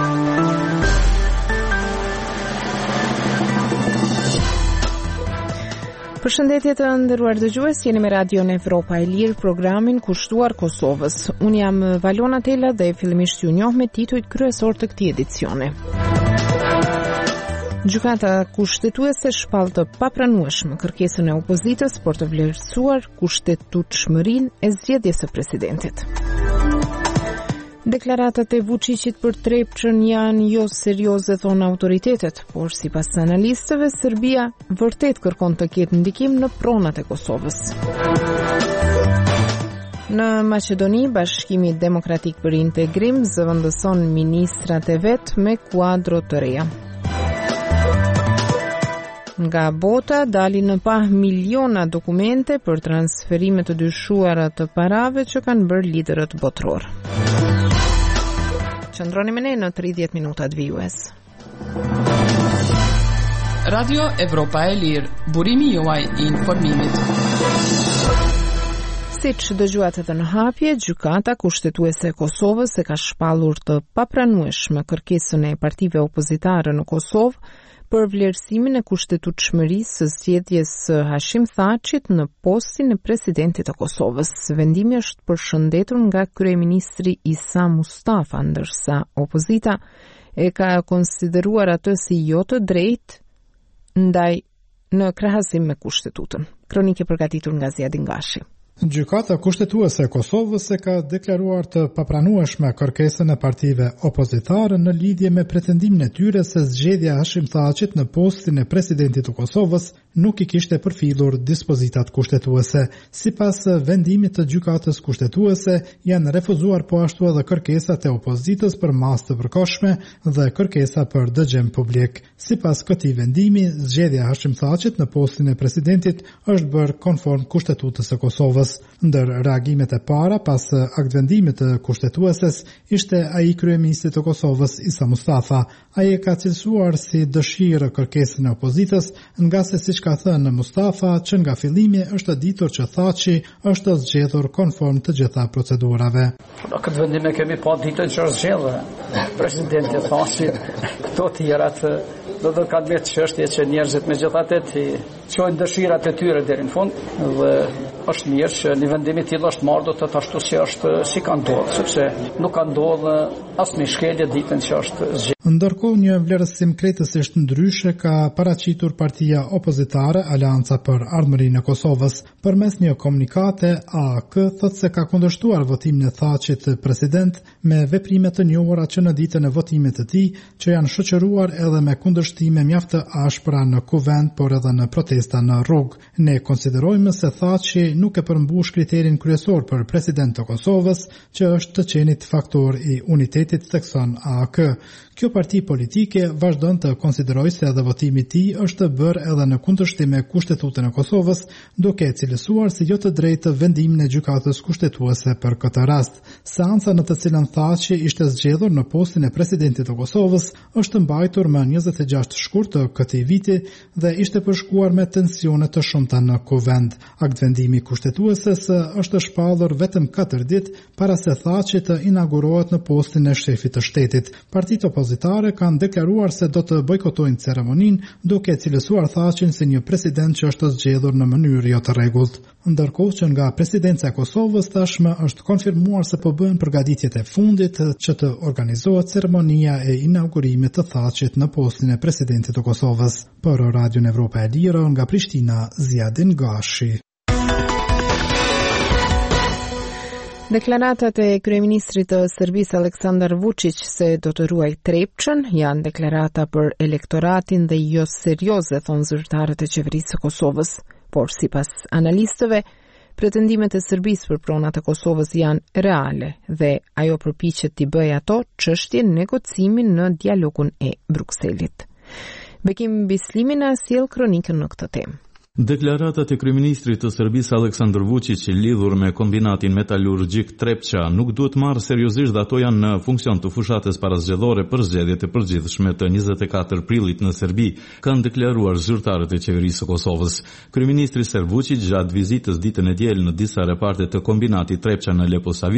Përshëndetje të nderuar dëgjues, jeni me Radion Evropa e Lirë, programin kushtuar Kosovës. Unë jam Valona Tela dhe fillimisht ju njoh me titujt kryesor të këtij edicioni. Gjykata kushtetuese shpall të papranueshme kërkesën e opozitës për të vlerësuar kushtetutshmërinë e zgjedhjes së presidentit. Deklaratat e Vučićit për Trepçën janë jo serioze, thonë autoritetet, por sipas analistëve Serbia vërtet kërkon të ketë ndikim në pronat e Kosovës. Në Maqedoni, Bashkimi Demokratik për Integrim zëvendëson ministrat e vet me kuadro të reja. Nga bota dalin në pah miliona dokumente për transferime të dyshuara të parave që kanë bërë liderët botror. Qëndroni me ne në 30 minutat vijues. Radio Evropa e Lirë, burimi juaj I informimit. Siç dëgjuat edhe në hapje, gjykata kushtetuese e Kosovës e ka shpallur të papranueshme kërkesën e partive opozitare në Kosovë për vlerësimin e kushtetutshmërisë së zgjedhjes së Hashim Thaçit në postin e presidentit të Kosovës. Vendimi është përshëndetur nga kryeministri Isa Mustafa, ndërsa opozita e ka konsideruar atë si jo të drejtë ndaj në krahasim me kushtetutën. Kronike përgatitur nga Ziadin Gashi. Gjykata kushtetuese e Kosovës e ka deklaruar të papranueshme kërkesën e partive opozitare në lidhje me pretendimin e tyre se zgjedhja Hashim Thaçit në postin e presidentit të Kosovës nuk I kishte përfillur dispozitat kushtetuese. Sipas vendimit të gjykatës kushtetuese, janë refuzuar po ashtu edhe kërkesat e opozitës për masë të përkohshme dhe kërkesa për dëgjem publik. Sipas këtij vendimi, zgjedhja Hashim Thaçit në postin e presidentit është bërë konform kushtetutës së Kosovës. Ndër reagimet e para pas aktvendimit të kushtetueses ishte ai kryeministri të Kosovës Isa Mustafa. Ai e ka cilësuar si dëshirë kërkesën e opozitës, nga se siç ka thënë Mustafa, që nga fillimi është ditur që Thaçi është zgjedhur konform të gjitha procedurave. Në këtë vendim e kemi pa ditën që është zgjedhur presidenti Thaçi, këto të tjerat do të kanë vetë çështje që njerëzit megjithatë të çojnë dëshirat e tyre deri në fund dhe është mirë që një vendim I tillë është marrë do të ashtu si është si ka ndodhur, sepse nuk ka ndodhur asnjë shkelje ditën që është zgjedhur. Ndërkohë një vlerësim krejtësisht ndryshe ka paraqitur partia opozitare Aleanca për Ardhmërinë e Kosovës. Përmes një komunikate, AAK thotë se ka kundërshtuar votimin e Thaçit president me veprime të njohura që në ditën e votimit të tij, që janë shoqëruar edhe me kundërshtime mjaft të ashpra në kuvend, por edhe në protesta në rrugë. Ne konsiderojmë se Thaçi nuk e përmbush kriterin kryesor për president të Kosovës, që është të qenit faktor I unitetit, thekson AAK. Kjo parti politike vazhdon të konsiderojë se edhe votimi I tij është bërë edhe në kundërshtim me Kushtetutën e Kosovës, duke cilësuar si jo të drejtë vendimin e gjykatës kushtetuese për këtë rast. Seanca në të cilën Thaçi ishte zgjedhur në postin e presidentit të Kosovës është mbajtur më 26 shkurt të këtij viti dhe ishte përshkuar me tensione të shumta në kuvend. Aktvendimi kushtetueses është shpallur vetëm 4 ditë para se Thaçi të inaugurohet në postin e shefit të shtetit. Partitë opozitare kanë deklaruar se do të bojkotojnë ceremoninë, duke cilësuar Thaçin si një president që është zgjedhur në mënyrë jo të rregullt. Ndërkohë që nga presidenca e Kosovës tashmë është konfirmuar se po bëhen përgatitjet e fundit që të organizohet ceremonia e inaugurimit të Thaçit në postin e presidentit të Kosovës. Për Radion Evropa e Lirë nga Prishtina, Ziadin Gashi. Deklaratat e kryeministrit të Serbisë Aleksandar Vučić se do të ruaj Trepçën janë deklarata për elektoratin dhe jo serioze, thonë zyrtarët e qeverisë së Kosovës. Por sipas analistëve, pretendimet e Serbisë për pronat e Kosovës janë reale dhe ajo përpiqet t'i bëjë ato çështje negocimin në dialogun e Brukselit. Bekim Bislimi na sjell kronikën në këtë temë. Deklaratat e kryeministrit të Serbisë Aleksandar Vučić lidhur me kombinatin metalurgjik Trepça nuk duhet marrë seriozisht dhe ato janë në funksion të fushatës parazgjedhore për zgjedhjet e përgjithshme të 24 prillit në Serbi, kanë deklaruar zyrtarët e qeverisë së Kosovës. Kryeministri serb Vučić gjatë vizitës ditën e diel në disa reparte të kombinatit Trepça në Leposavić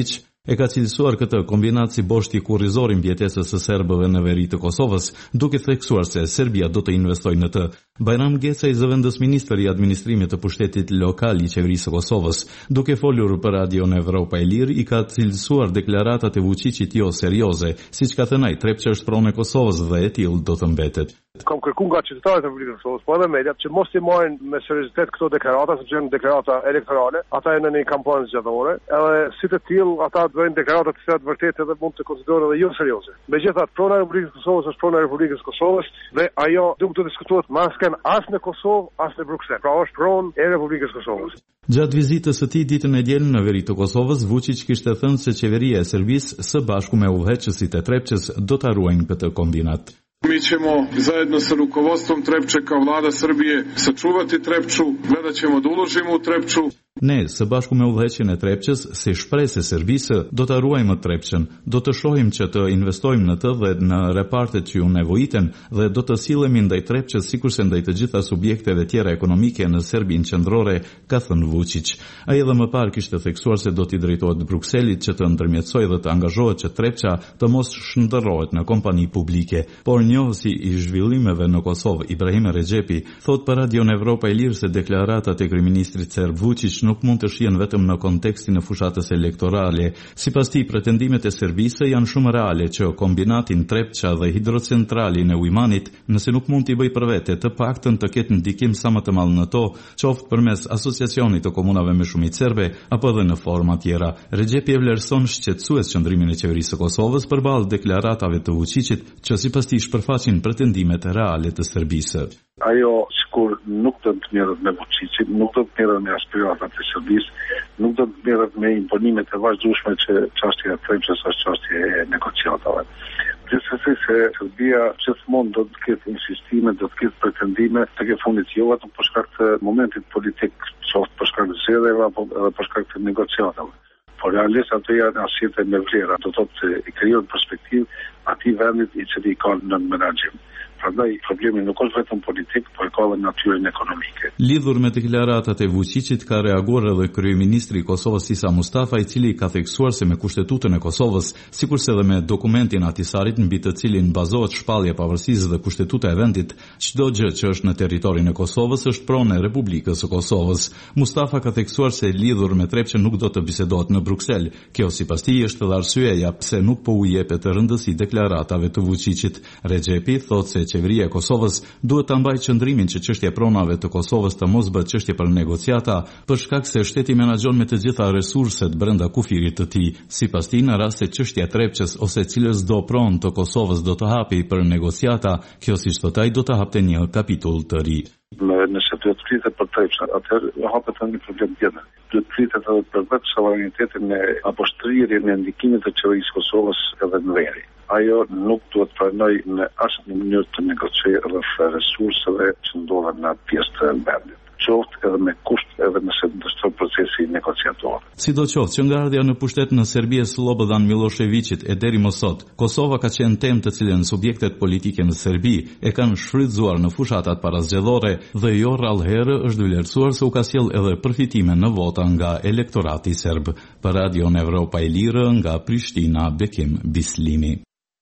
E ka cilësuar këtë kombinat si boshti kurrizor i mbjetesës së serbëve në veri të Kosovës, duke theksuar se Serbia do të investojë në të. Bajram Gecaj, zëvendës ministër i administrimit të pushtetit lokal i qeverisë së Kosovës, duke folur për Radion Evropa e Lirë, i ka cilësuar deklaratat e Vučićit jo serioze, siç ka thënë ai, Trepça është pronë e Kosovës dhe e tillë do të mbetet. Kam kërkuar nga qytetarët e Republikës së Kosovës, po edhe mediat, që mos i marrin me seriozitet këto deklarata, sepse janë deklarata elektorale, ata janë në një kampanë zgjedhore, edhe si të tillë ata bëjnë deklarata të cilat vërtet edhe mund të konsiderohen edhe jo serioze. Megjithatë, prona e Republikës së Kosovës është prona e Republikës së Kosovës dhe ajo nuk do të diskutohet as në Kosovë, as në Bruksel. Pra është pronë e Republikës së Kosovës. Gjatë vizitës së tij ditën e diel në veri të Kosovës, Vučić kishte thënë se qeveria e Serbisë së bashku me udhëheqësit e Trepçës do ta ruajnë këtë kombinat. Mi ćemo zajedno sa rukovodstvom Trepče kao vlada Srbije sačuvati Trepču, gledat ćemo da uložimo u Trepču. Ne, së bashku me udhëheqjen e Trepçës, si shpresë e Serbisë, do të ruajmë Trepçën, do të shohim që të investojmë në të dhe në repartet që ju nevojiten dhe do të sillemi ndaj Trepçës sikurse ndaj të gjitha subjekteve tjera ekonomike në Serbinë qendrore, ka thënë Vučić. Ai edhe më parë kishte theksuar se do t'i drejtohet Brukselit që të ndërmjetësojë dhe të angazhohet që Trepça të mos shndërrohet në kompani publike, por njohësi i zhvillimeve në Kosovë, Ibrahim Rexhepi, thot për Radion Evropa e Lirë se deklaratat e kryeministrit serb Vučić nuk mund të shihen vetëm në kontekstin e fushatës elektorale. Sipas tij, pretendimet e Serbisë janë shumë reale që kombinatin Trepça dhe hidrocentralin e Ujmanit, nëse nuk mund t'i bëj për vete, të paktën të ketë ndikim sa më të madh në to, qoftë përmes asociacionit të komunave me shumicë serbe apo edhe në forma tjera. Rexhepi vlerëson shqetësues qëndrimin e qeverisë së Kosovës përballë deklaratave të Vučićit, që sipas tij shpërfaqin pretendimet reale të Serbisë. Ajo sikur nuk do të merret me Vučićin, nuk do të merret me aspiratat e Serbisë, nuk do të merret me imponimet e vazhdueshme që çështja e Trepçës është çështje e negociatave. Gjithsesi se Serbia gjithmonë do të ketë insistime, do të ketë pretendime të ke fundit jo vetëm për shkak të momentit politik, qoftë për shkak të zgjedhjeve apo edhe për shkak të negociatave. Por realisht ato janë arsye me vlera, do të thotë se i krijon perspektivë atij vendit i cili ka në menaxhim. Prandaj problemi nuk është vetëm politik, por ka edhe natyrën ekonomike. Lidhur me deklaratat e Vučićit ka reaguar edhe kryeministri i Kosovës Isa Mustafa, i cili ka theksuar se me kushtetutën e Kosovës, sikurse edhe me dokumentin Ahtisarit mbi të cilin bazohet shpallja e pavarësisë dhe kushtetuta e vendit, çdo gjë që është në territorin e Kosovës është pronë e Republikës së Kosovës. Mustafa ka theksuar se lidhur me Trepçën nuk do të bisedohet në Bruksel. Kjo sipas tij është edhe arsyeja pse nuk po u jepet rëndësi deklaratave të Vučićit. Rexhepi thotë se qeveria e Kosovës duhet ta mbajë qëndrimin që çështja e pronave të Kosovës të mos bëhet çështje për negociata, për shkak se shteti menaxhon me të gjitha resurset brenda kufirit të tij. Sipas tij, në rast se çështja e Trepçës ose cilës do pronë të Kosovës do të hapi për negociata, kjo siç thotë ai do të hapte një kapitull të ri. Nëse duhet të flitet për Trepçën, atëherë hapet një problem tjetër. Duhet të flitet edhe për vetë suverenitetin apo shtrirjen e ndikimit të qeverisë Kosovës edhe në veri. Ajo nuk duhet pranoj në asnjë mënyrë të negociojë rreth resurseve që ndodhen në atë pjesë të vendit. Qoftë edhe me kusht edhe nëse ndërtohet procesi negociator. Sidoqoftë që nga ardhja në pushtet në Serbi e Slobodan Miloševićit e deri më sot, Kosova ka qenë temë të cilën subjektet politike në Serbi e kanë shfrytzuar në fushatat parazgjedhore dhe jo rrallëherë është vlerësuar se u ka sjell edhe përfitime në vota nga elektorati serb. Për Radion Evropa e Lirë nga Prishtina, Bekim Bislimi.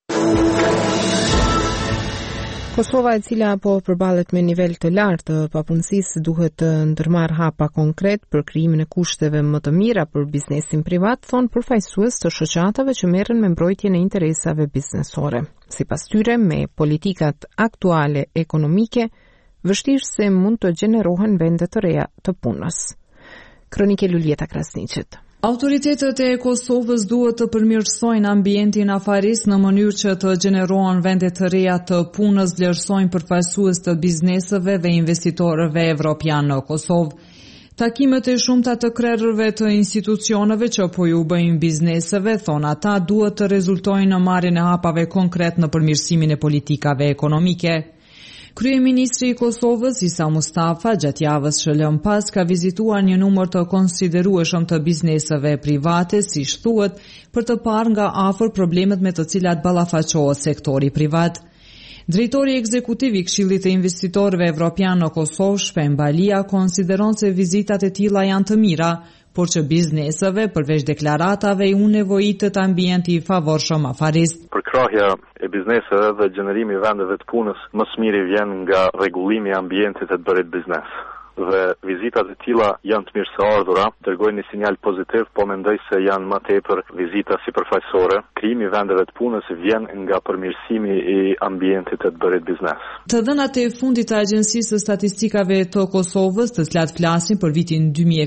Kosova, e cila po përballet me nivel të lartë të papunësisë, duhet të ndërmarrë hapa konkret për krijimin e kushteve më të mira për biznesin privat, thonë përfaqësues të shoqatave që merren me mbrojtjen e interesave biznesore. Sipas tyre, me politikat aktuale ekonomike, vështirë se mund të gjenerohen vende të reja të punës. Kronike Luljeta Krasniqit. Autoritetet e Kosovës duhet të përmirësojnë ambientin afaris në mënyrë që të gjenerohen vende të reja të punës, vlerësojnë përfaqësues të bizneseve dhe investitorëve evropian në Kosovë. Takimet e shumta të krerërve të institucioneve që po ju bëjnë bizneseve, thonë ata, duhet të rezultojnë në marrjen e hapave konkret në përmirësimin e politikave ekonomike. Kryeministri i Kosovës, Isa Mustafa, gjatë javës që lëm pas, ka vizituar një numër të konsiderueshëm të bizneseve private, siç thuhet, për të parë nga afër problemet me të cilat ballafaqohet sektori privat. Drejtori ekzekutiv i Këshillit të Investitorëve Evropian në Kosovë, Shpem Balia, konsideron se vizitat e tilla janë të mira, por që bizneseve, përveç deklaratave, u nevojitet ambienti i favorshëm afarist. Përkrahja e bizneseve dhe gjenerimi i vendeve të punës më së miri vjen nga rregullimi i ambientit të bërit biznes. Dhe vizitat e tilla janë të mirë së ardhura, dërgojnë një sinjal pozitiv, po mendoj se janë më tepër vizita sipërfaqësore. Krijimi i vendeve të punës vjen nga përmirësimi i ambientit të bërit biznes. Të dhënat e fundit të Agjencisë së Statistikave të Kosovës, të cilat flasin për vitin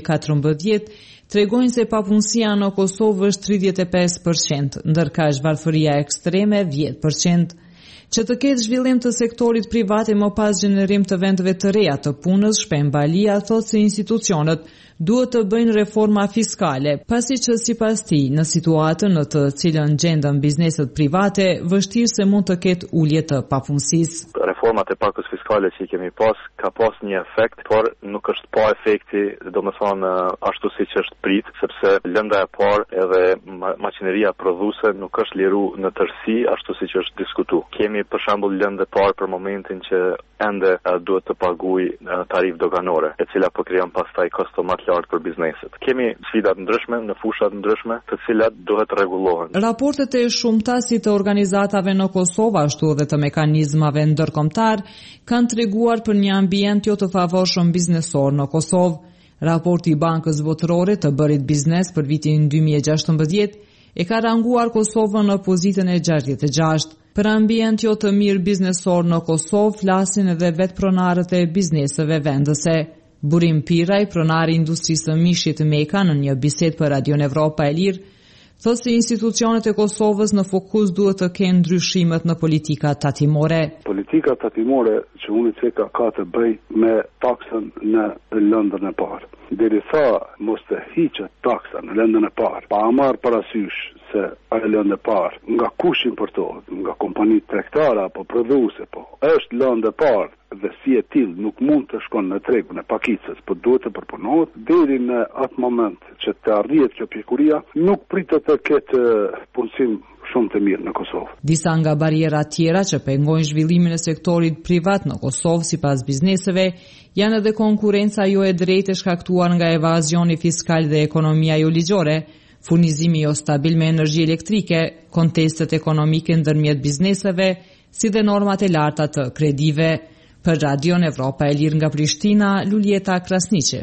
2014, tregojnë se papunësia në Kosovë është 35%, ndërka zhvarfëria ekstreme 10%. Që të ketë zhvillim të sektorit privat e më pas gjenerim të vendeve të reja të punës, Shpem Balia thotë se institucionet duhet të bëjnë reforma fiskale, pasi që sipas tij në situatën në të cilën gjenden bizneset private, vështirë se mund të ketë ulje të papunësisë. Reformat e pakës fiskale që i kemi ka pas një efekt, por nuk është pa efekti, domethënë ashtu siç është prit, sepse lënda e parë edhe maqineria prodhuese nuk është liru në tërësi ashtu siç është diskutuar. Kemi për shembull lëndë e parë për momentin që ende duhet të paguajë tarifë doganore, e cila po krijon pastaj kosto më të lartë për bizneset. Kemi sfida të ndryshme në fusha të ndryshme, të cilat duhet rregullohen. Raportet e shumta si të organizatave në Kosovë ashtu edhe të mekanizmave ndërkombëtar kanë treguar për një ambient jo të favorshëm biznesor në Kosovë. Raporti i Bankës Botërore të bërit biznes për vitin 2016 e ka ranguar Kosovën në pozitën e 66. Për ambient jo të mirë biznesor në Kosovë flasin edhe vetë pronarët e bizneseve vendese. Burim Piraj, pronari i industrisë së mishit Meka, në një bisedë për Radio Evropa e Lirë, thotë se institucionet e Kosovës në fokus duhet të kenë ndryshimet në politika tatimore. Politika tatimore që unë ceka ka të bëj me taksën në lëndën e parë. Derisa mos të hiqet taksa në lëndën e parë, pa marrë parasysh se ajo lëndë e parë, nga kush importohet, nga kompani tregtare apo prodhuese, po është lëndë e parë dhe si e tillë nuk mund të shkon në tregun e pakicës, po duhet të përpunohet deri në atë moment që të arrihet kjo pjekuria, nuk pritet të ketë punësim shumë të mirë në Kosovë. Disa nga barierat tjera që pengojnë zhvillimin e sektorit privat në Kosovë sipas bizneseve janë edhe konkurenca jo e drejtë e shkaktuar nga evazioni fiskal dhe ekonomia jo ligjore, furnizimi jo stabil me energji elektrike, kontestet ekonomike ndërmjet bizneseve, si dhe normat e larta të kredive. Për Radio Evropa e Lirë nga Prishtina, Luljeta Krasniqi.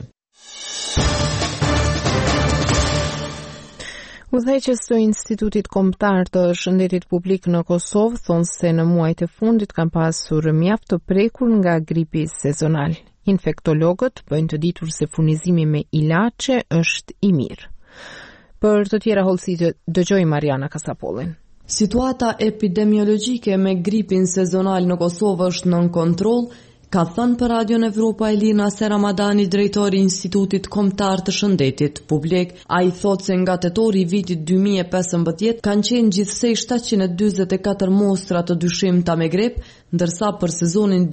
Udhëheqës të Institutit Kombëtar të Shëndetit Publik në Kosovë thonë se në muajt e fundit kanë pasur mjaft të prekur nga gripi sezonal. Infektologët bëjnë të ditur se furnizimi me ilaçe është i mirë. Për të tjera hollësi dëgjoj Mariana Kasapollin. Situata epidemiologjike me gripin sezonal në Kosovë është nën kontroll, ka thënë për Radio Evropa e Lirë Naser Ramadani, drejtori i Institutit Kombëtar të Shëndetit Publik. Ai thotë se nga tetori i vitit 2015 kanë qenë gjithsej 744 mostra të dyshimta me grip, ndërsa për sezonin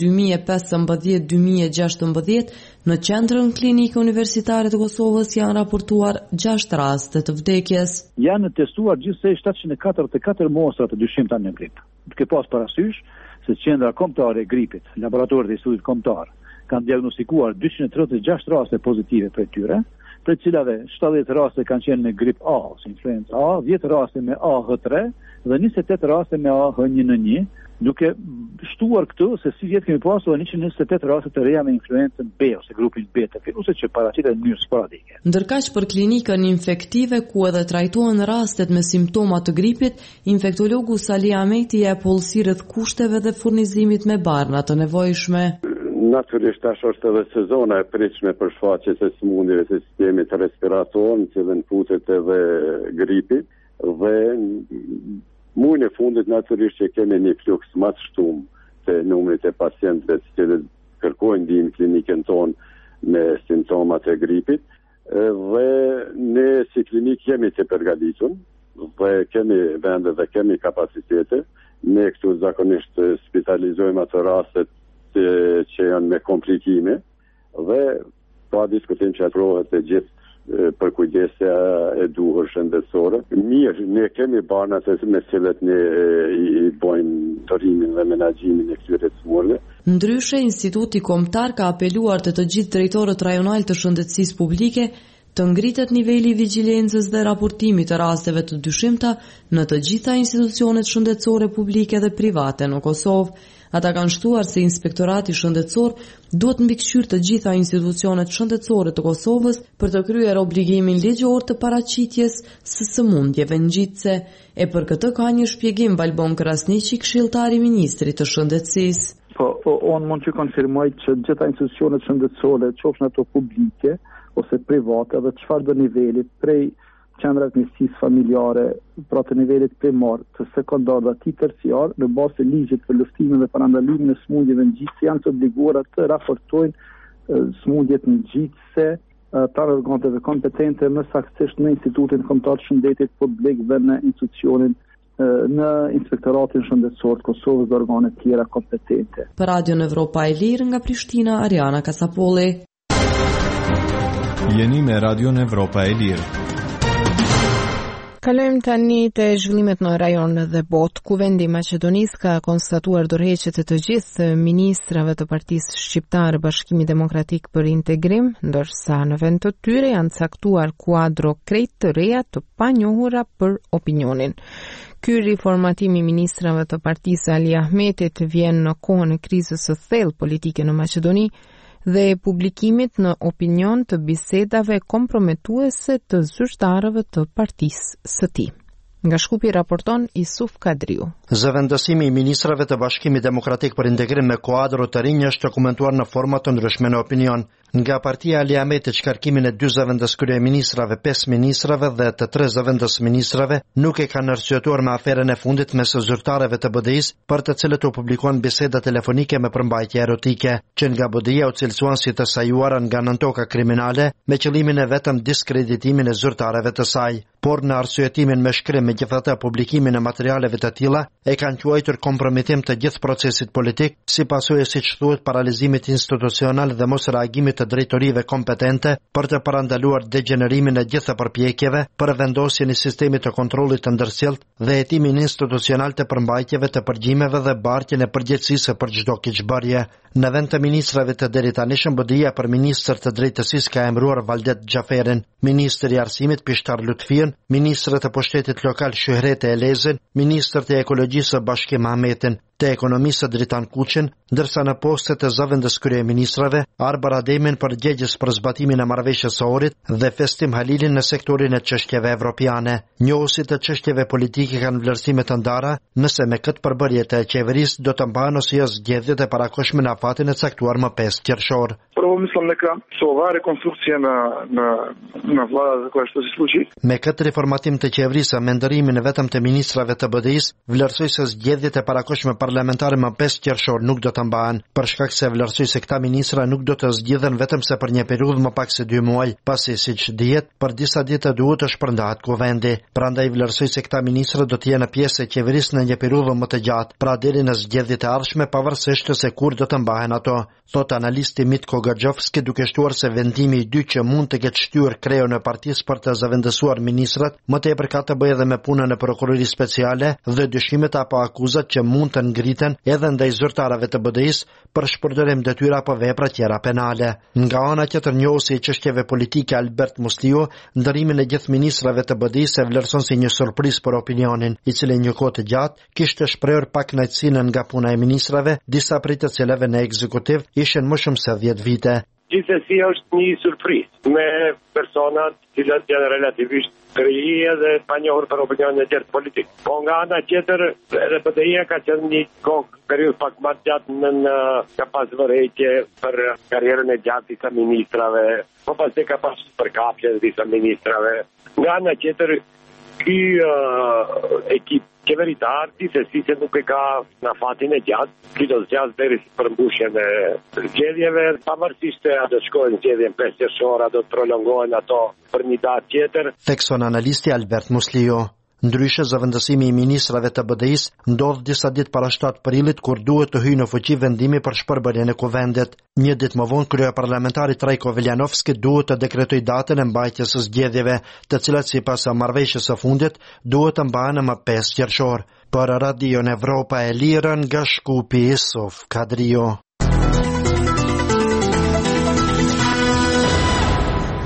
2015-2016 në qendrën klinike universitare të Kosovës janë raportuar 6 raste të vdekjes. Janë testuar gjithsej 744 mostra të dyshimta me grip. Duke pas parasysh se qendra kombëtare e gripit, laboratorit e Institutit Kombëtar, kanë diagnostikuar 236 raste pozitive për tyre, për cilave 70 raste kanë qenë me grip A, ose influenza A, 10 raste me AH3 dhe 28 raste me AH1N1, duke shtuar këtë se si vjetë kemi pasur 128 raste të reja me influencën B ose grupin B të virusit që paraqitet në mënyrë sporadike. Ndërkaq për klinikën infektive ku edhe trajtohen rastet me simptoma të gripit, infektologu Sali Ahmeti jep hollësi rreth kushteve dhe furnizimit me barna të nevojshme. Natyrisht tash është edhe sezona e pritshme për shfaqjes së sëmundjeve të sistemit respirator, në cilën futet edhe gripi dhe muajin e fundit natyrisht që kemi një fluks më të shtumë të numrit të pacientëve të cilët kërkojnë ndihmë klinikën tonë me simptomat e gripit dhe ne si klinik jemi të përgatitur dhe kemi vende dhe kemi kapacitete. Ne këtu zakonisht spitalizojmë ato rastet që janë me komplikime dhe pa diskutim që aprohet e gjithë për kujdesja e duhur shëndetësore. Mirë, ne kemi barnat me cilët ne i bojmë dorimin dhe menaxhimin e këtyre smurve. Ndryshe, Instituti Kombëtar ka apeluar të gjithë drejtorët rajonal të shëndetësisë publike të të ngritet niveli i vigjilencës dhe raportimit të rasteve të dyshimta në të gjitha institucionet shëndetësore publike dhe private në Kosovë. Ata kanë shtuar se Inspektorati Shëndetësor duhet mbikëqyrë të gjitha institucionet shëndetësore të Kosovës për të kryer obligimin ligjor të paraqitjes së sëmundjeve ngjitse. E për këtë ka një shpjegim Balbon Krasniqi, këshilltari i Ministrit të Shëndetësisë. Unë mund të konfirmoj që gjitha institucionet shëndetësore, qofshin ato publike ose private, dhe çfarë do nivelit, prej qendrat njësisë familjare, pra të nivelit primar, të sekondar dhe të terciar, në bazë të ligjit për luftimin dhe parandalimin e sëmundjeve ngjitse, janë të obliguara të raportojnë sëmundjet ngjitse të organeve kompetente, më saktësisht në Institutin Kombëtar të Shëndetit Publik dhe në institucionin në Inspektoratin Shëndetësor të Kosovës dhe organet tjera kompetente. Për Radion Evropa e Lirë nga Prishtina, Ariana Kasapolli. Jeni me Radion Evropa e Lirë. Kalojmë tani te zhvillimet në rajon dhe botë, ku vendi i Maqedonisë ka konstatuar dorëheqjet e të gjithë ministrave të Partisë Shqiptare Bashkimi Demokratik për Integrim, ndërsa në vend të tyre janë caktuar kuadro krejt të reja të panjohura për opinionin. Ky riformatim i ministrave të Partisë Ali Ahmetit vjen në kohën e krizës së thellë politike në Maqedoni dhe publikimit në opinion të bisedave komprometuese të zyrtarëve të partisë së tij. Nga Shkupi raporton Isuf Kadriu. Zëvendësimi i ministrave të Bashkimit Demokratik për Integrim me kuadro të rinj është komentuar në forma të ndryshme në opinion. Nga partia Ali Ahmetit, shkarkimin e 2 zëvendës kryeministrave, 5 ministrave dhe të 3 zëvendës ministrave nuk e kanë arsyetuar me aferën e fundit mes zyrtarëve të BDI-s, për të cilët u publikuan biseda telefonike me përmbajtje erotike, që nga BDI-a u cilësuan si të sajuara nga nëntoka kriminale me qëllimin e vetëm diskreditimin e zyrtarëve të saj. Por në arsyetimin me shkrim, megjithatë publikimin e materialeve të tilla e kanë quajtur kompromitim të gjithë procesit politik, si pasojë siç thuhet paralizimit institucional dhe mos reagimit të drejtorive kompetente për të parandaluar degenerimin e gjithë përpjekjeve për vendosjen e sistemit të kontrollit të ndërsjellët dhe hetimin institucional të përmbajtjeve të përgjimeve dhe bartjen e përgjegjësisë për çdo keqbërje. Në vend të ministrave të deri tanishëm, BDI-a për ministër të drejtësisë ka emëruar Valdet Xhaferin, ministri i arsimit Pishtar Lutfiën, ministër të pushtetit lokal Shyhrete Elezin, ministër të ekologjisë Bashkim Ahmetin, të ekonomisë Dritan Kuçin, ndërsa në postet e zëvendës kryeministrave Arbar Ademin përgjegjës për zbatimin e marrëveshjes së Ohrit dhe Festim Halilin në sektorin e çështjeve evropiane. Njohësit të çështjeve politike kanë vlerësime të ndara nëse me këtë përbërje të qeverisë do të mbahen ose jo zgjedhjet e parakohshme në afatin e caktuar më 5 qershor. Mislim neka se ova rekonstrukcija na vlada koja što se sluči. Me këtë reformatim të qeverisë me ndërimin e vetëm të ministrave të BDI-s, vlerësoj se zgjedhjet e parakohshme parlamentare më 5 qershor nuk do të mbahen, për shkak se vlerësoj se këta ministra nuk do të zgjidhen vetëm se për një periudhë më pak se 2 muaj, pasi siç dihet, për disa ditë duhet të shpërndahet kuvendi. Prandaj vlerësoj se këta ministra do të jenë pjesë e qeverisë në një periudhë më të gjatë, pra deri në zgjedhjet e ardhshme, pavarësisht se kur do të mbahen ato, thot analisti Mitko Gaxhovski, duke shtuar se vendimi i dytë që mund të ketë shtyr kreun e partisë për të zëvendësuar ministrat, më tepër ka të bëjë edhe me punën e prokurorisë speciale dhe dyshimet apo akuzat që mund të ngriten edhe ndaj zyrtarëve të BDI-s për shpërdorim detyra apo vepra tjera penale. Nga ana tjetër, njohësi i çështjeve politike Albert Musliu ndërimin e gjithë ministrave të BDI-s e vlerëson si një surprizë për opinionin, i cili një kohë të gjatë kishte shprehur pak kënaqësinë nga puna e ministrave, disa prej të cilave në ekzekutiv ishin më shumë se 10 vite. Gjithsesi është një surprizë me personat që janë relativisht të rinj dhe pa njohur për opinionin e tjerë politik. Po nga ana tjetër, edhe BDI-a ka qenë një periudhë pak më gjatë në ka pas vërejtje për karrierën e gjatë disa ministrave, po pastaj ka pas përkapje disa ministrave. Nga ana tjetër, ky ekip qeveritar, si se nuk e ka në fatin e gjatë, ky do të zgjasë deri për mbushjen e zgjedhjeve, pavarësisht se a do të shkojnë zgjedhjen 5 qershor, a do të prolongohen ato për një datë tjetër. Thekson analisti Albert Musliu. Ndryshe, zëvendësimi i ministrave të BDI-s ndodh disa ditë para 7 prillit, kur duhet të hyjë në fuqi vendimi për shpërbërjen e kuvendit. Një ditë më vonë, kryeparlamentari Trajko Veljanovski duhet të dekretoj datën e mbajtjes së zgjedhjeve, të cilat sipas marrëveshjes së fundit duhet të mbahen më 5 qershor. Për Radion Evropa e Lirë, nga Shkupi, Isuf Kadriu.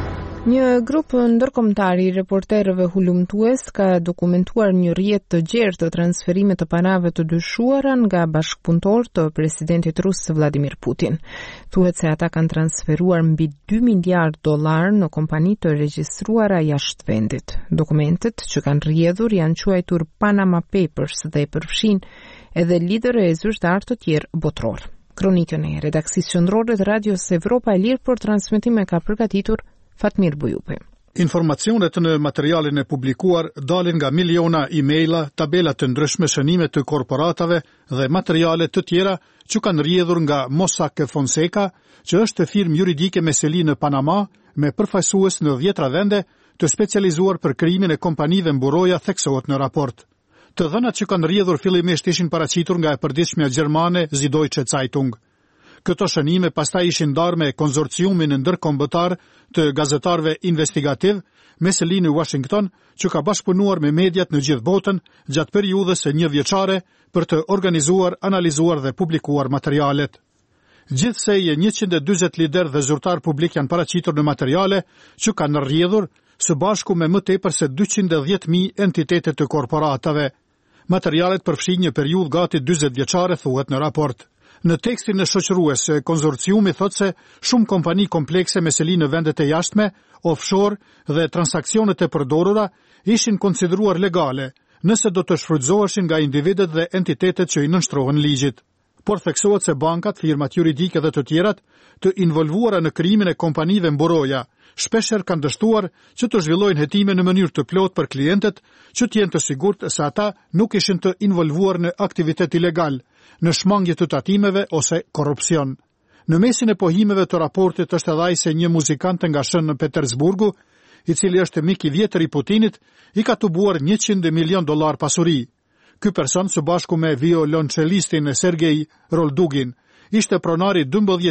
Një grup ndërkombëtar i reporterëve hulumtues ka dokumentuar një rrjet të gjerë të transferimit të parave të dyshuara nga bashkëpunëtor të presidentit rus Vladimir Putin. Thuhet se ata kanë transferuar mbi $2 miliardë në kompani të regjistruara jashtë vendit. Dokumentet që kanë rrjedhur janë quajtur Panama Papers dhe përfshin edhe liderë e zyrtar të tjerë botror. Kronikën e redaksisë qendrore të Radios Evropa e Lirë për transmetime ka përgatitur Fatmir Bujupi. Informacionet në materialin e publikuar dalin nga miliona e-maila, tabela të ndryshme, shënime të korporatave dhe materiale të tjera që kanë rrjedhur nga Mossack Fonseca, që është firmë juridike me seli në Panama, me përfaqësues në 10 vende, të specializuar për krimin e kompanive mburoja, theksohet në raport. Të dhënat që kanë rrjedhur fillimisht ishin paraqitur nga e përditshmja gjermane Süddeutsche Zeitung. Këto shënime pastaj ishin ndarë me konzorciumin ndërkombëtar të gazetarëve investigativ me seli në Washington, që ka bashkëpunuar me mediat në gjithë botën gjatë periudhës së 1 vjeçare për të organizuar, analizuar dhe publikuar materialet. Gjithsej 140 lider dhe zyrtar publik janë paraqitur në materiale që kanë rrjedhur së bashku me më tepër se 210.000 entitete të korporatave. Materialet përfshin një periudhë gati 40 vjeçare, thuhet në raport. Në tekstin e shoqërues, konzorciumi thot se shumë kompani komplekse me seli në vendet e jashtme, offshore dhe transaksionet e përdorura ishin konsideruar legale, nëse do të shfrytëzoheshin nga individet dhe entitetet që i nënshtrohen ligjit. Por theksohet se bankat, firmat juridike dhe të tjerat të involvuara në krimin e kompanive mburoja shpesher kanë dështuar që të zhvillojnë hetime në mënyrë të plotë për klientët, që të jenë të sigurt se ata nuk ishin të involvuar në aktivitet ilegal, në shmangje të tatimeve ose korrupsion. Në mesin e pohimeve të raportit është edhe ai se një muzikant nga Shën në Petersburgu, i cili është mik i vjetër i Putinit, i ka tubuar $100 milion pasuri. Ky person së bashku me violoncellistin Sergej Roldugin ishte pronari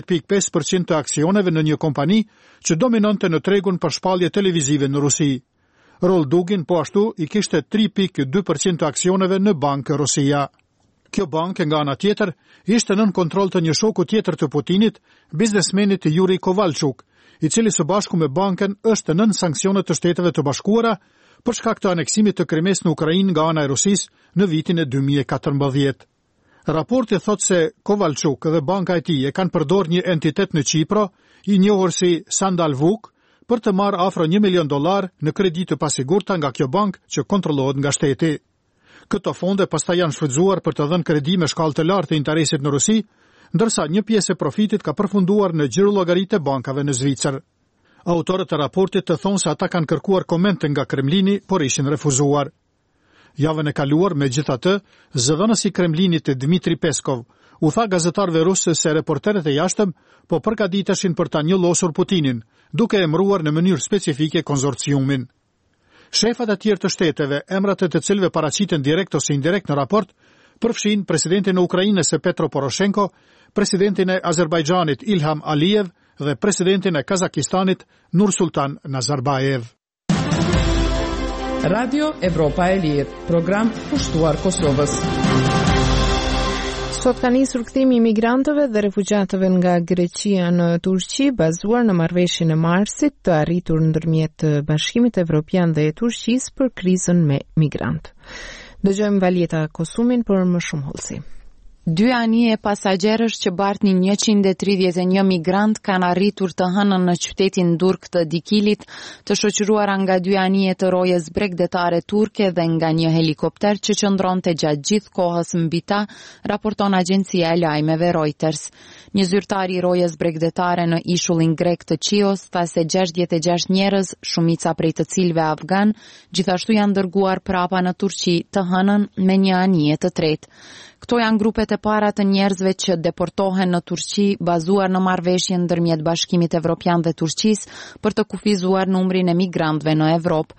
12.5% të aksioneve në një kompani që dominonte në tregun për shpallje televizive në Rusi. Roldugin po ashtu i kishte 3.2% të aksioneve në Bankë Rusia. Kjo bankë nga ana tjetër ishte nën kontroll të një shoku tjetër të Putinit, biznesmenit Yuri Kovalchuk, i cili së bashku me bankën është nën sanksionet të Shteteve të Bashkuara për shkak të aneksimit të Krimes në Ukrainë nga ana e Rusisë në vitin e 2014. Raporti thot se Kovalchuk dhe banka e tij e kanë përdorur një entitet në Kipro, i njohur si Sandalvuk, për të marrë afro $1 milion në kredi të pasigurta nga kjo bankë që kontrollohet nga shteti. Këto fonde pastaj janë shfrytzuar për të dhënë kredi me shkallë të lartë të interesit në Rusi, ndërsa një pjesë e profitit ka përfunduar në xhirollogaritë e bankave në Zvicër. Autorët e raportit të thonë se ata kanë kërkuar komente nga Kremlini, por ishin refuzuar. Javën e kaluar, megjithatë, zëdhënësi i Kremlinit Dmitri Peskov u tha gazetarëve rusë se reporterët e jashtëm po përgatiteshin për ta njëllosur Putinin, duke emëruar në mënyrë specifike konzorciumin. Shefat e tjerë të shteteve, emrat e të cilëve paraqiten direkt ose indirekt në raport, përfshin presidentin e Ukrainës Petro Poroshenko, presidentin e Azerbajxhanit Ilham Aliyev dhe presidentin e Kazakistanit Nursultan Nazarbayev. Radio Evropa e Lirë, program pushtuar Kosovës. Sot ka nisur kthimi i migrantëve dhe refugjatëve nga Greqia në Turqi, bazuar në marrëveshjen e marsit të arritur ndërmjet Bashkimit Evropian dhe Turqisë për krizën me migrantë. Dëgjojmë Valjeta Kosumin për më shumë hollësi. 2 anije pasagjerësh që bartnin 131 migrant kanë arritur të hënën në qytetin Durk të Dikilit, të shoqëruara nga 2 anije të rojës bregdetare turke dhe nga një helikopter që qëndronte gjatë gjithë kohës mbi ta, raporton agjencia e lajmeve Reuters. Një zyrtar i rojës bregdetare në ishullin grek të Chios tha se 66 njerëz, shumica prej të cilëve afgan, gjithashtu janë dërguar prapa në Turqi të hënën me një anije të tretë. Këto janë grupet e para të njerëzve që deportohen në Turqi bazuar në marrëveshjen ndërmjet Bashkimit Evropian dhe Turqisë për të kufizuar numrin e migrantëve në Evropë.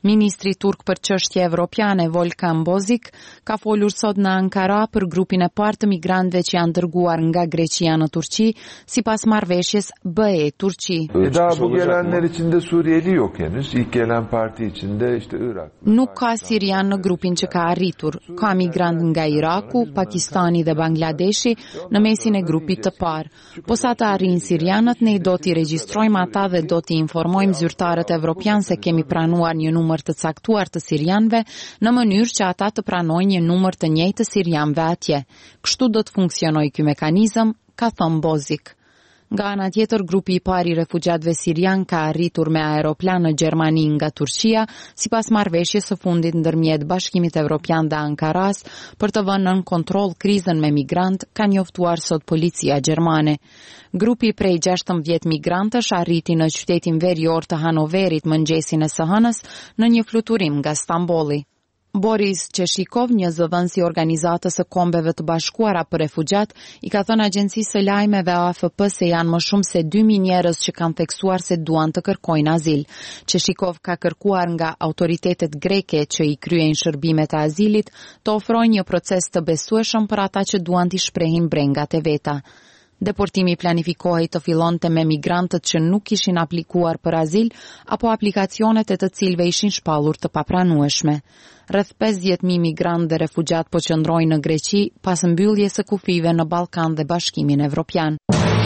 Ministri turk për çështje evropiane Volkan Bozik ka folur sot në Ankara për grupin e parë të migrantëve që janë dërguar nga Greqia në Turqi sipas marrëveshjes BE-Turqi. Daha bu gelenler içinde Suriyeli yok henüz. İlk gelen parti içinde işte Irak. Nuk ka sirian në grupin që ka arritur. Ka migrant nga Iraku, Pakistani dhe Bangladeshi në mesin e grupit të parë. Po sa të arrin sirianët, ne do t'i regjistrojmë ata dhe do t'i informojmë zyrtarët evropian se kemi pranuar një numër të caktuar të sirianëve në mënyrë që ata të pranojnë një numër të njëjtë të sirianëve atje. Kështu do të funksionojë ky mekanizëm, ka thënë Bozik. Nga ana tjetër, grupi i parë i refugjatëve sirian ka arritur me aeroplan në Gjermani nga Turqia, sipas marrëveshjes së fundit ndërmjet Bashkimit Evropian dhe Ankaras për të vënë nën kontroll krizën me migrant, ka njoftuar sot policia gjermane. Grupi prej 16 migrantësh arriti në qytetin verior të Hanoverit mëngjesin e së hënës në një fluturim nga Stambolli. Boris Qeshikov, një zëdhënës i Organizatës së Kombeve të Bashkuara për Refugjat, i ka thënë agjencisë së lajmeve AFP se janë më shumë se 2000 njerëz që kanë theksuar se duan të kërkojnë azil. Qeshikov ka kërkuar nga autoritetet greke që i kryejnë shërbimet e azilit të ofrojnë një proces të besueshëm për ata që duan t'i shprehin brengat e veta. Deportimi planifikohej të fillonte me migrantët që nuk ishin aplikuar për azil apo aplikacionet e të cilëve ishin shpallur të papranueshme. Rreth 50.000 migrantë dhe refugjat po qëndrojnë në Greqi pas mbylljes së kufive në Ballkan dhe Bashkimin Evropian.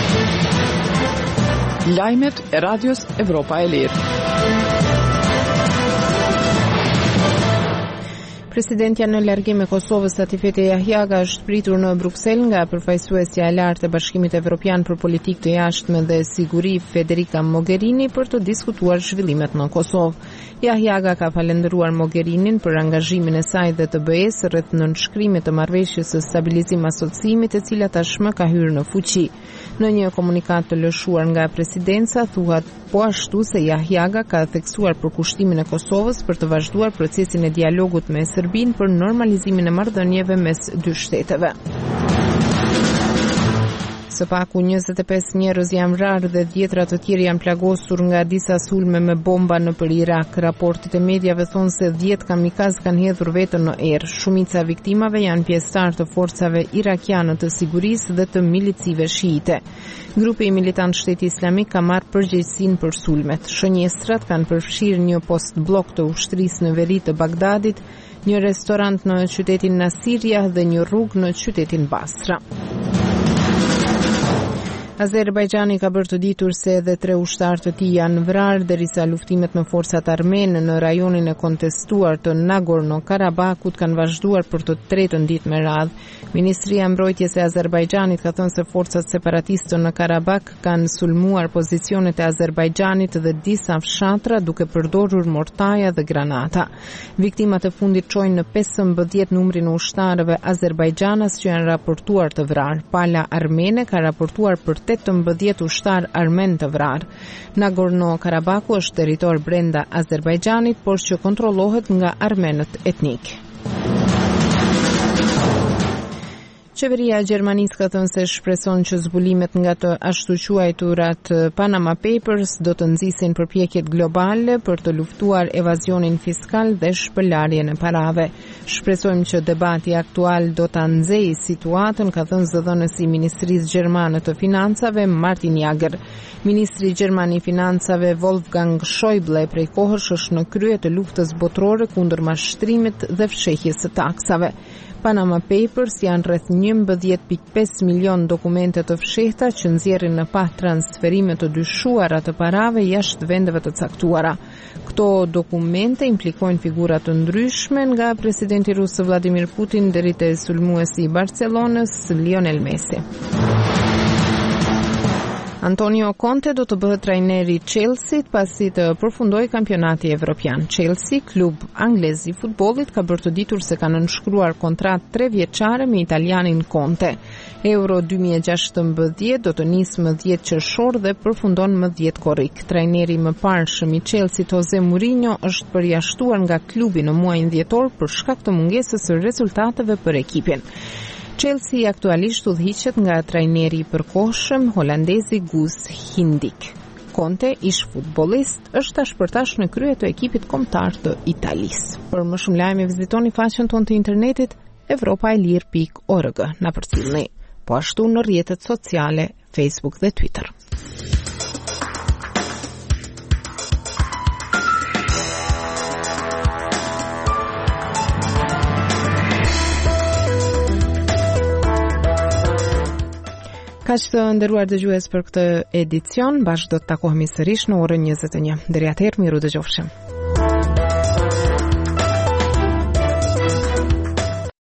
Lajmet e Radios Evropa e Lirë. Presidentja në largim e Kosovës Satifete Jahjaga është pritur në Bruksel nga përfaqësuesja e lartë e Bashkimit Evropian për politikë të jashtme dhe siguri Federica Mogherini për të diskutuar zhvillimet në Kosovë. Jahjaga ka falendëruar Mogherinin për angazhimin e saj dhe të BE-s rreth nënshkrimit të marrëveshjes së stabilizim asociimit e cila tashmë ka hyrë në fuqi. Në një komunikat të lëshuar nga presidenca thuhet po ashtu se Jahjaga ka theksuar përkushtimin e Kosovës për të vazhduar procesin e dialogut me Serbinë për normalizimin e marrëdhënieve mes dy shteteve. Së paku 25 njerëz janë vrarë dhe dhjetra të tjerë janë plagosur nga disa sulme me bomba nëpër Irak. Raportet e mediave thonë se 10 kamikaz kanë hedhur veten në erë. Shumica e viktimave janë pjesëtar të forcave irakiane të sigurisë dhe të milicive shiite. Grupi i militant Shteti Islamik ka marrë përgjegjësinë për sulmet. Shënjestrat kanë përfshirë një post blok të ushtrisë në veri të Bagdadit, një restorant në qytetin Nasiriyah dhe një rrugë në qytetin Basra. Azerbajxhani ka bërë të ditur se edhe 3 ushtarë të tij janë vrarë derisa luftimet me forcat armene në rajonin e kontestuar të Nagorno-Karabakut kanë vazhduar për të tretën ditë me radhë. Ministria e Mbrojtjes e Azerbajxhanit ka thënë se forcat separatiste në Karabak kanë sulmuar pozicionet e Azerbajxhanit dhe disa fshatra duke përdorur mortaja dhe granata. Viktimat e fundit çojnë në 15 numrin e ushtarëve Azerbajxhanas që janë raportuar të vrarë. Pala armene ka raportuar për 18 ushtar armen të vrarë. Nagorno-Karabaku është territor brenda Azerbajxhanit, por që kontrollohet nga armenët etnik. Qeveria e Gjermanisë ka thënë se shpreson që zbulimet nga të ashtu quajturat Panama Papers do të nxisin përpjekjet globale për të luftuar evazionin fiskal dhe shpëlarjen e parave. Shpresojmë që debati aktual do ta nxejë situatën, ka thënë zëdhënësi i Ministrisë Gjermane të Financave Martin Jager. Ministri gjerman i Financave Wolfgang Schäuble prej kohësh është në krye të luftës botërore kundër mashtrimit dhe fshehjes së taksave. Panama Papers janë rreth 11.5 milion dokumente të fshehta që nxjerrin në pa transferime të dyshuara të parave jashtë vendeve të caktuara. Këto dokumente implikojnë figura të ndryshme nga presidenti rus Vladimir Putin deri te sulmuesi i Barcelonës Lionel Messi. Antonio Conte do të bëhet trajneri i Chelsea pasi të përfundoi kampionati evropian. Chelsea, klub anglez i futbollit, ka bërë të ditur se ka nënshkruar kontratë 3 vjeçare me italianin Conte. Euro 2016 do të nisë më 10 qershor dhe përfundon më 10 korrik. Trajneri më parshëm i Chelsea, Jose Mourinho, është përjashtuar nga klubi në muajin dhjetor për shkak të mungesës së rezultateve për ekipin. Chelsea aktualisht udhëhiqet nga trajneri i përkohshëm holandezi Guus Hiddink. Conte, ish futbollist, është tashpërtash në krye të ekipit kombëtar të Italisë. Për më shumë lajme vizitoni faqen tonë të internetit evropaelir.org. Na përcjellni po ashtu në rrjetet sociale Facebook dhe Twitter. Kaq të nderuar dëgjues për këtë edicion, bashkë do të takohemi sërish në orën 21. Deri atëherë, miru dëgjofshim.